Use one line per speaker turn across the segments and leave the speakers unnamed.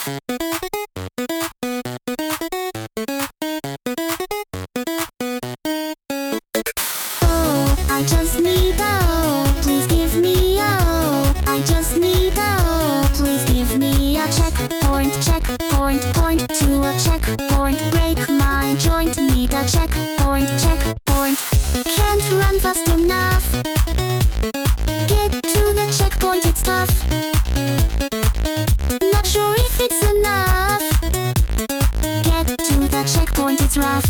I just need please give me I just need please give me a checkpoint, checkpoint, point to a checkpoint. Break my joint, need a checkpoint, checkpoint. Can't run fast enough. Get to the checkpoint, it's tough. Not sure if it's enough. Get to the checkpoint, it's rough.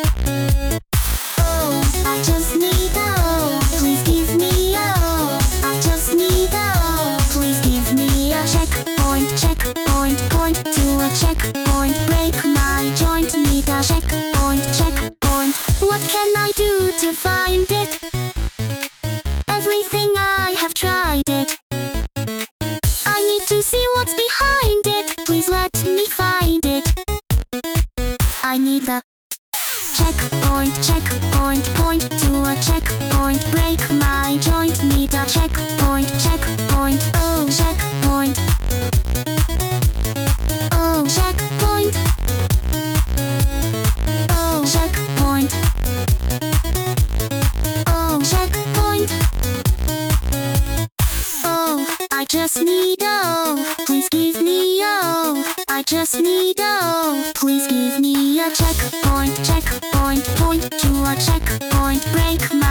I just need please give me I just need please give me a checkpoint, checkpoint, point to a checkpoint. Break my joint, need a checkpoint, checkpoint. What can I do to find it? Everything I have tried it. I need to see what's behind it. Please let me find it. I need the checkpoint, checkpoint, point to a checkpoint. Break my joint, need a checkpoint, checkpoint. Oh, checkpoint. Oh, checkpoint. Oh, checkpoint. Oh, checkpoint. Oh, I just need please give me I just need please give me a checkpoint, checkpoint, point to a checkpoint. Break my